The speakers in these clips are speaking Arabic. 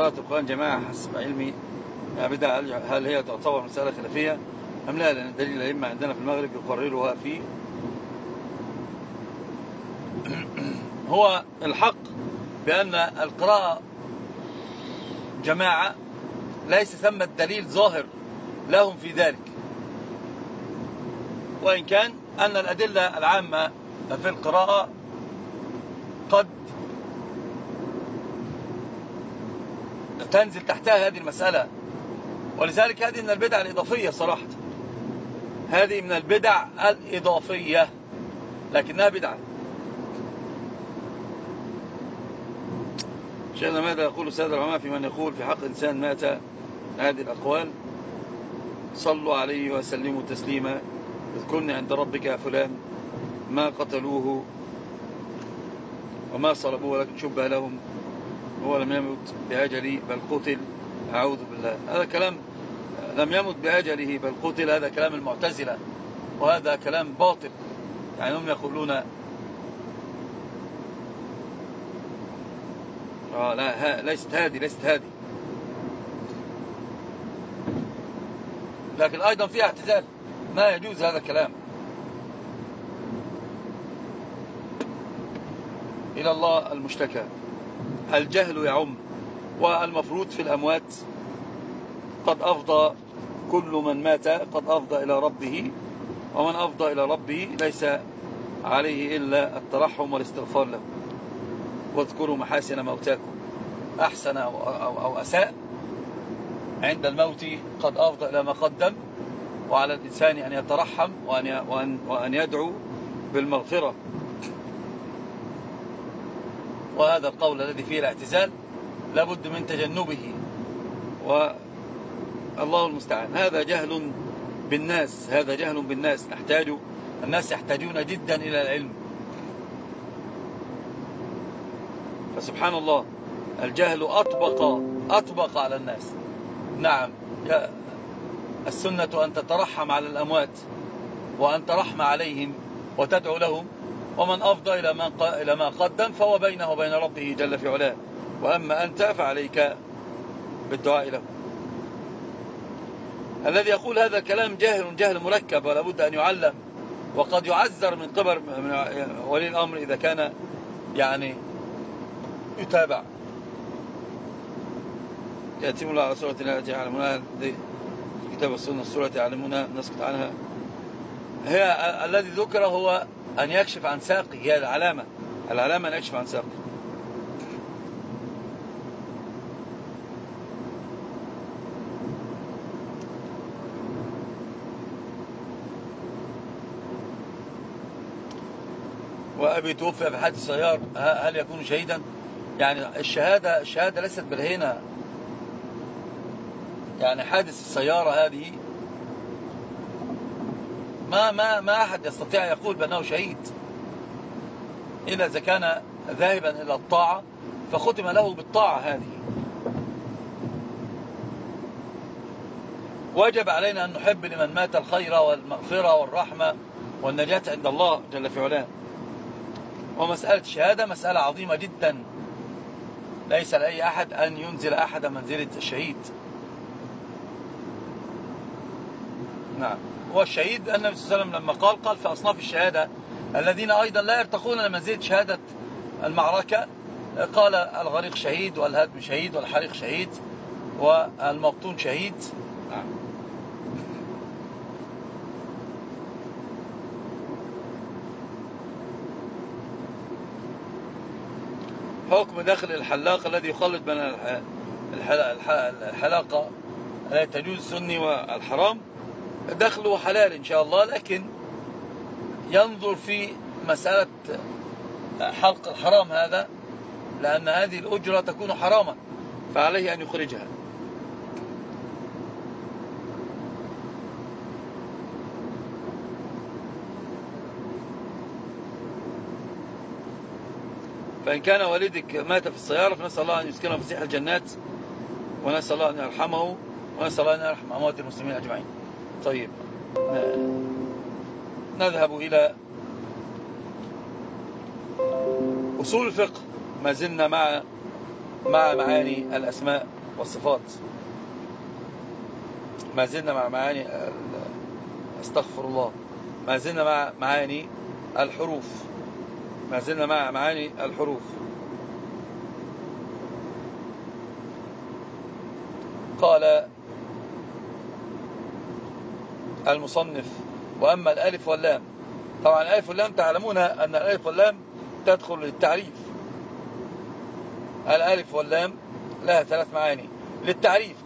قراءة القرآن جماعة حسب علمي بدعة، هل هي تعتبر مسألة خلافية أم لا؟ لأن دليل الأئمة عندنا في المغرب يقررها في هو الحق بأن القراءة جماعة ليس ثم الدليل ظاهر لهم في ذلك، وإن كان أن الأدلة العامة في القراءة قد تنزل تحتها هذه المسألة، ولذلك هذه من البدع الإضافية صراحة، هذه من البدع الإضافية لكنها بدعة. شأن ماذا يقول السادة العلماء في من يقول في حق إنسان مات هذه الأقوال؟ صلوا عليه وسلموا تسليما، اذكرني عند ربك يا فلان، ما قتلوه وما صلبوه ولكن شبه لهم، هو لم يمت بأجله بل قتل، أعوذ بالله. هذا كلام لم يمت بأجله بل قتل، هذا كلام المعتزلة، وهذا كلام باطل. يعني هم يقولون لا ليست هذه، لكن أيضا فيها اعتزال، ما يجوز هذا الكلام. إلى الله المشتكى. الجهل يعم، والمفروض في الأموات قد أفضى، كل من مات قد أفضى إلى ربه، ومن أفضى إلى ربه ليس عليه إلا الترحم والاستغفار له. واذكروا محاسن موتاكم، أحسن أو أساء عند الموت قد أفضى إلى ما قدم، وعلى الإنسان أن يترحم وأن يدعو بالمغفرة. وهذا القول الذي فيه الاعتزال لابد من تجنبه، والله المستعان. هذا جهل بالناس، الناس يحتاجون جدا إلى العلم، فسبحان الله الجهل أطبق على الناس. نعم، السنة أن تترحم على الأموات وأن ترحم عليهم وتدعو لهم، ومن أفضى إلى ما قدم فهو بينه وبين ربه جل في علاه، وأما أنت فعليك بالدعاء له. الذي يقول هذا الكلام جهل مركب ولا بد أن يعلم، وقد يعذر من قبل ولي الأمر إذا كان يعني يتابع. يأتيم الله على سورة التي يعلمونها في كتاب السنة، السورة يعلمونها نسكت عنها. هي الذي ذكر هو أن يكشف عن ساقه، هي العلامة أن يكشف عن ساقه. وأبي توفي في حادث السيارة، هل يكون شهيدا؟ يعني الشهادة ليست بالهينة. يعني حادث السيارة هذه ما أحد يستطيع يقول بأنه شهيد إلا إذا كان ذاهبا إلى الطاعة فختم له بالطاعة. هذه وجب علينا أن نحب لمن مات الخير والمغفرة والرحمة والنجاة عند الله جل في علاه. ومسألة الشهادة مسألة عظيمة جدا، ليس لأي أحد أن ينزل أحد منزلة الشهيد. نعم. والشهيد النبي صلى الله عليه وسلم لما قال في أصناف الشهادة الذين أيضا لا يرتقون لمنزلة شهادة المعركة، قال الغريق شهيد، والهدم شهيد، والحريق شهيد، والمبطون شهيد. نعم. حكم داخل الحلاق الذي يخلط بين الحلاقة التي تجوز السني والحرام، دخله حلال إن شاء الله، لكن ينظر في مسألة حلق الحرام هذا، لأن هذه الأجرة تكون حراما فعليه أن يخرجها. فإن كان والدك مات في السيارة فنسأل الله أن يسكنه فسيح الجنات، ونسأل الله أن يرحمه، ونسأل الله أن يرحم أموات المسلمين أجمعين. طيب، نذهب إلى أصول الفقه. ما زلنا مع مع معاني الأسماء والصفات، ما زلنا مع معاني، استغفر الله، ما زلنا مع معاني الحروف، ما زلنا مع معاني الحروف. قال المصنف: وأما الألف واللام. طبعا الألف واللام تعلمون أن الألف واللام تدخل للتعريف. الألف واللام لها 3 معاني للتعريف،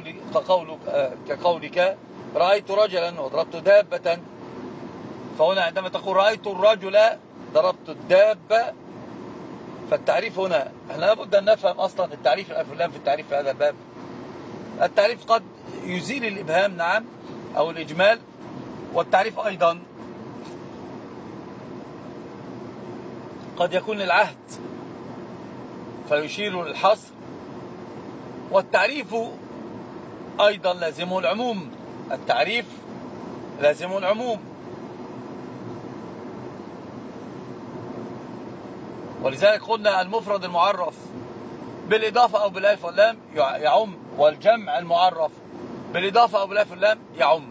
كقولك رأيت رجلا وضربت دابة. فهنا عندما تقول رأيت الرجل ضربت الدابة، فالتعريف هنا احنا لابد أن نفهم أصلا التعريف، الألف واللام في التعريف في هذا الباب. التعريف قد يزيل الإبهام، نعم، أو الإجمال، والتعريف أيضا قد يكون للعهد فيشير للحصر، والتعريف أيضا لازمه العموم، التعريف لازمه العموم. ولذلك قلنا المفرد المعرف بالإضافة أو بالألف واللام يعم، والجمع المعرف بالإضافة أو بالألف واللام يعم.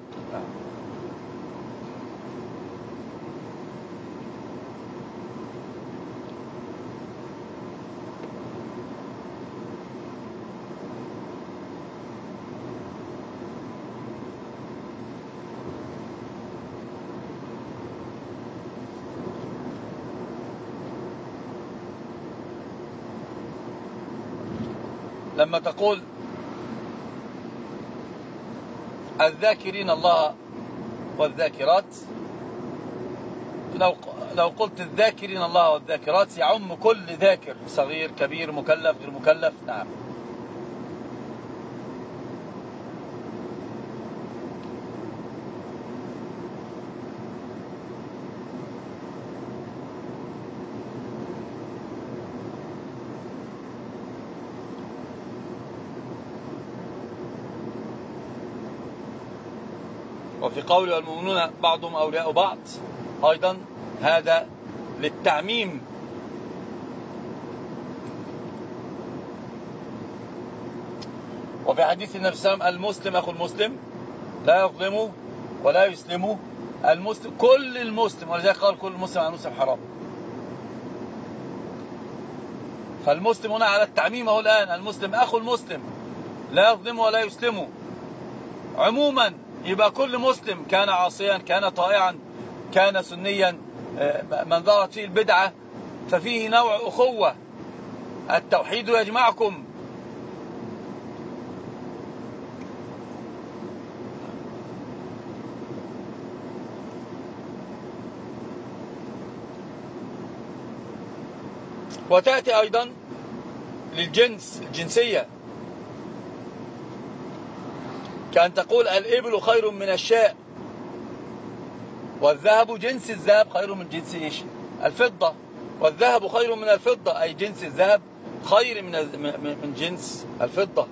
لما تقول الذاكرين الله والذاكرات، لو قلت الذاكرين الله والذاكرات يعم كل ذاكر، صغير كبير مكلف غير مكلف، نعم. وفي قوله والمؤمنون بعضهم أولياء بعض أيضا هذا للتعميم. وفي حديث النبي صلى الله عليه وسلم: المسلم أخو المسلم لا يظلمه ولا يسلمه. المسلم كل المسلم، ولذلك قال كل المسلم على المسلم حرام. فالمسلم هنا على التعميم اهو الآن، المسلم أخو المسلم لا يظلمه ولا يسلمه عموما. يبقى كل مسلم كان عاصيا كان طائعا كان سنيا، من ظهرت فيه البدعة ففيه نوع أخوة، التوحيد يجمعكم. وتأتي أيضا للجنس، الجنسية، كأن تقول الإبل خير من الشاء، والذهب جنس الذهب خير من جنس الفضة، والذهب خير من الفضة، أي جنس الذهب خير من جنس الفضة.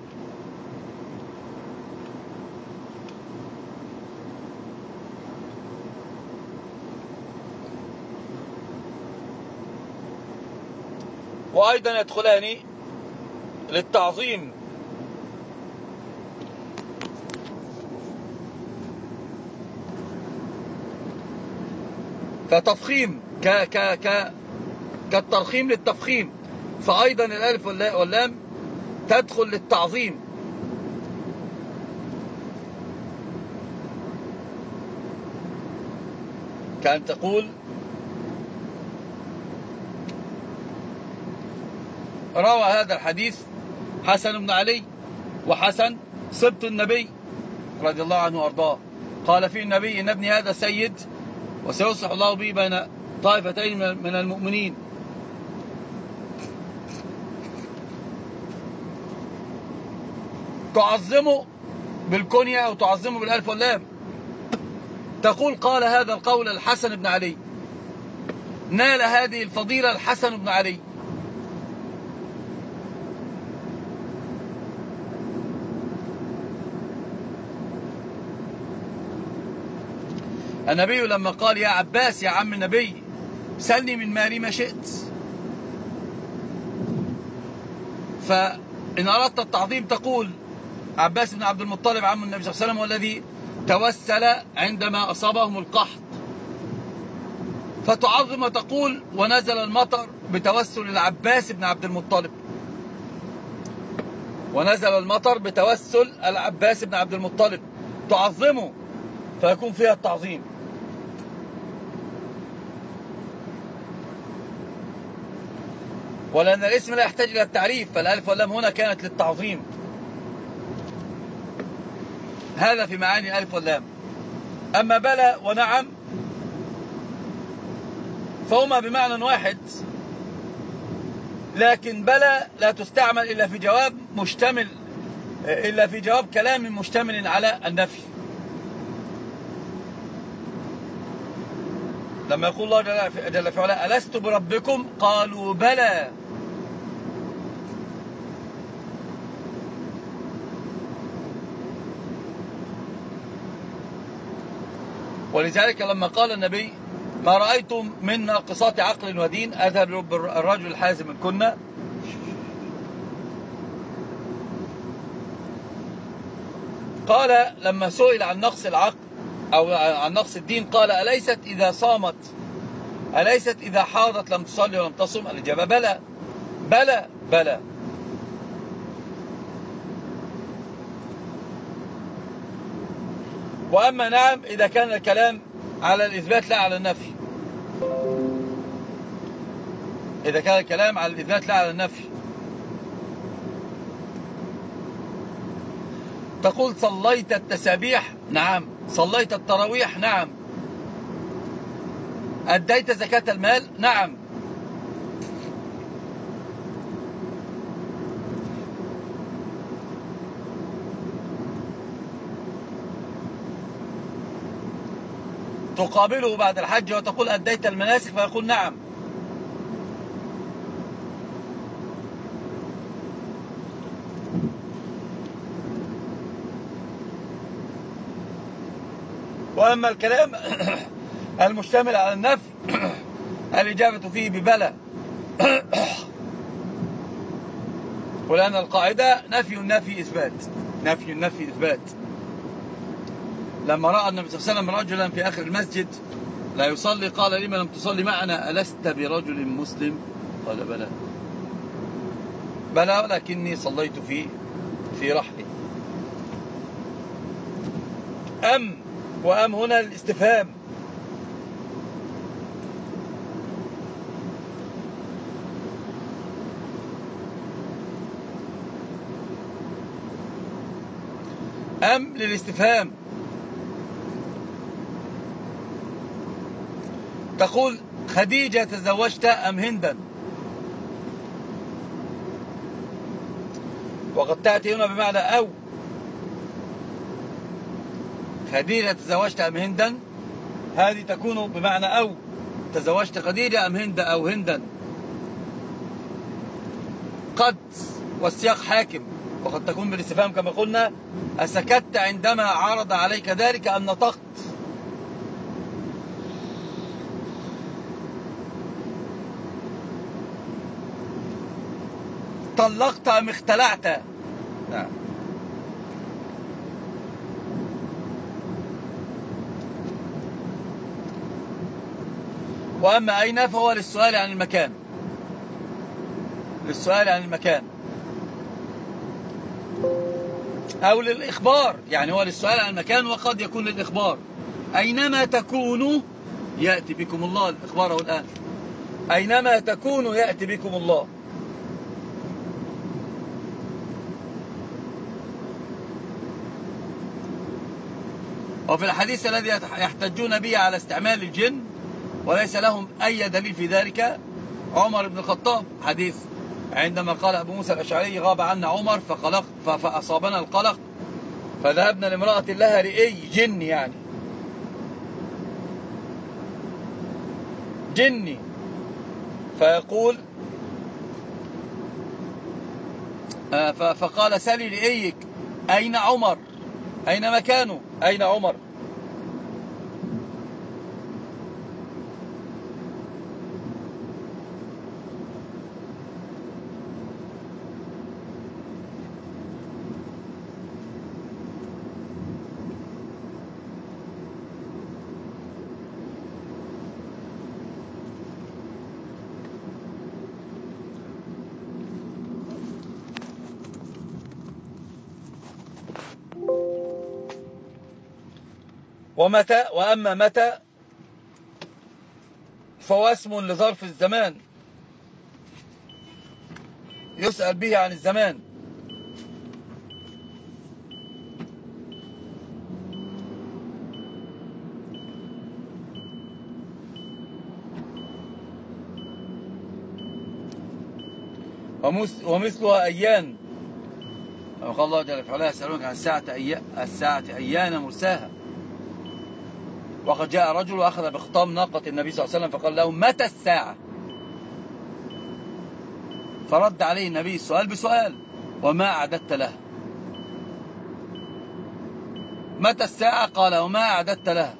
وأيضا يدخلان للتعظيم، كتفخيم، كالترخيم للتفخيم. فأيضا الألف واللام تدخل للتعظيم. كأن تقول روى هذا الحديث حسن بن علي، وحسن سبط النبي رضي الله عنه وارضاه. قال فيه النبي: إن ابني هذا سيد وسيصلح الله به بين طائفتين من المؤمنين. تعظمه بالكنية أو تعظمه بالألف واللام، تقول قال هذا القول الحسن بن علي، نال هذه الفضيلة الحسن بن علي. النبي لما قال يا عباس يا عم النبي سلني من مالي ما شئت، فإن أردت التعظيم تقول عباس بن عبد المطلب عم النبي صلى الله عليه وسلم والذي توسل عندما أصابهم القحط، فتعظم وتقول ونزل المطر بتوسل العباس بن عبد المطلب، ونزل المطر بتوسل العباس بن عبد المطلب، تعظمه فيكون فيها التعظيم. ولأن الاسم لا يحتاج إلى التعريف، فالألف واللام هنا كانت للتعظيم. هذا في معاني الألف واللام. أما بلى ونعم فهما بمعنى واحد، لكن بلى لا تستعمل إلا في جواب مشتمل، إلا في جواب كلام مشتمل على النفي. لما يقول الله جل في علاه ألست بربكم قالوا بلى، ولذلك لما قال النبي ما رأيتم من ناقصات عقل ودين أذهب الرجل الحازم منكن، قال لما سئل عن نقص العقل أو عن نقص الدين قال أليست إذا صامت، أليست إذا حاضت لم تصلي ولم تصم؟ الإجابة بلى بلى بلى. وأما نعم إذا كان الكلام على الإثبات لا على النفي، إذا كان الكلام على الإثبات لا على النفي، تقول صليت التسابيح؟ نعم. صليت التراويح؟ نعم. أديت زكاة المال؟ نعم. تقابله بعد الحج وتقول أديت المناسك فيقول نعم. وأما الكلام المشتمل على النفي الإجابة فيه ببلى. ولأن القاعدة نفي النفي إثبات، نفي النفي إثبات. لما رأى النبي صلى الله عليه وسلم رجلا في آخر المسجد لا يصلي قال لما لم تصلي معنا ألست برجل مسلم؟ قال بلى بلى ولكني صليت في رحلي. وأم هنا الاستفهام، أم للاستفهام. تقول خديجة تزوجت أم هندا؟ وقد تأتي هنا بمعنى أو. خديجة تزوجت أم هندا هذه تكون بمعنى أو، تزوجت خديجة أم هند أو هندا. قد والسياق حاكم، وقد تكون بالاستفهام كما قلنا أسكت عندما عرض عليك ذلك أم نطقت؟ طلقت أم اختلعت؟ نعم. وأما أين فهو للسؤال عن المكان، للسؤال عن المكان أو للإخبار، يعني هو للسؤال عن المكان وقد يكون للإخبار. أينما تكونوا يأتي بكم الله، الإخبار هو الآن أينما تكونوا يأتي بكم الله. وفي الحديث الذي يحتجون به على استعمال الجن وليس لهم أي دليل في ذلك عمر بن الخطاب، حديث عندما قال أبو موسى الأشعري غاب عنا عمر فأصابنا القلق فذهبنا لامرأة لها رئي جن، يعني جني، فيقول فقال سلي رئيك أين عمر، أين مكانه، أين عمر؟ وأما متى فهو اسم لظرف الزمان يسأل به عن الزمان. ومثلها أيان، قال الله جل وعلا يسألونك عن الساعة أيان مرساها. وقد جاء رجل وأخذ بخطام ناقة النبي صلى الله عليه وسلم فقال له متى الساعة؟ فرد عليه النبي السؤال بسؤال: وما أعددت لها؟ متى الساعة؟ قال: وما أعددت لها؟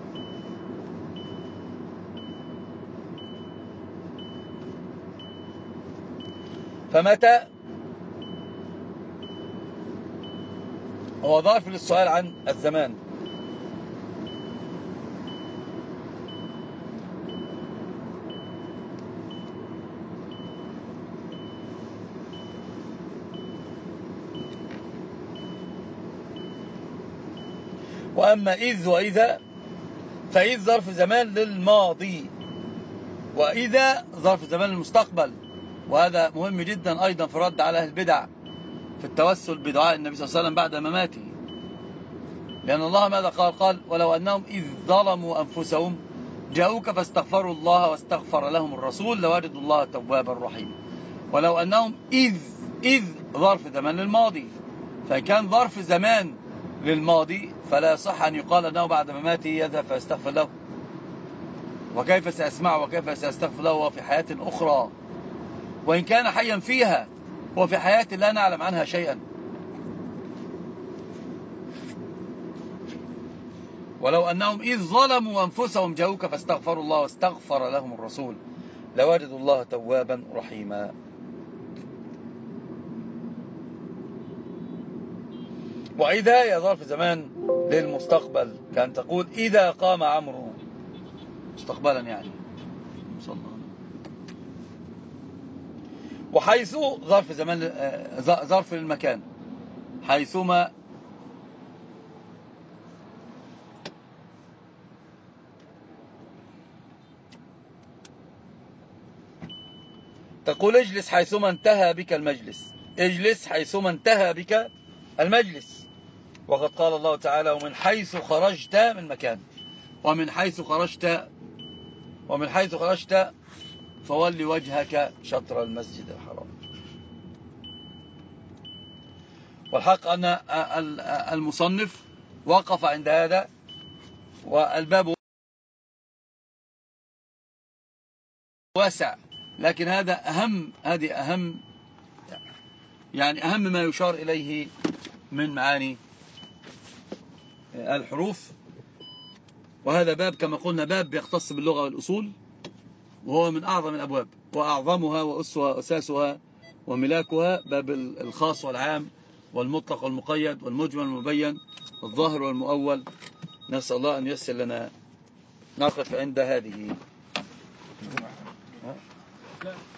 فمتى هو ظرف للسؤال عن الزمان. وأما إذ وإذا فإذ ظرف زمان للماضي، وإذا ظرف زمان للمستقبل. وهذا مهم جدا أيضا في الرد على أهل البدع في التوسل بدعاء النبي صلى الله عليه وسلم بعد مماته، لأن الله ماذا قال؟ قال: ولو أنهم إذ ظلموا أنفسهم جاءوك فاستغفروا الله واستغفر لهم الرسول لوجدوا الله توابا رحيما. ولو أنهم إذ ظرف زمان للماضي، فكان ظرف زمان للماضي فلا صح أن يقال أنه بعد مماته يذهب فيستغفر له. وكيف سأسمعه وكيف سأستغفر له وهو في حياة أخرى، وإن كان حيا فيها هو في حياة لا نعلم عنها شيئا. ولو أنهم إذ ظلموا أنفسهم جاءوك فاستغفروا الله واستغفر لهم الرسول لوجدوا الله توابا رحيما. وإذا هي ظرف زمان للمستقبل، كان تقول إذا قام عمرو، مستقبلا يعني. وحيث ظرف زمان ظرف للمكان، حيثما تقول اجلس حيثما انتهى بك المجلس، اجلس حيثما انتهى بك المجلس. وقد قال الله تعالى: ومن حيث خرجت من مكان، ومن حيث خرجت فولي وجهك شطر المسجد الحرام. والحق أن المصنف وقف عند هذا، والباب واسع، لكن هذه أهم ما يشار إليه من معاني الحروف. وهذا باب كما قلنا باب يختص باللغة والأصول، وهو من أعظم الأبواب وأعظمها وأسها وأساسها وملاكها، باب الخاص والعام والمطلق والمقيد والمجمل والمبين والظاهر والمؤول. نسأل الله أن ييسر لنا. نقف عند هذه.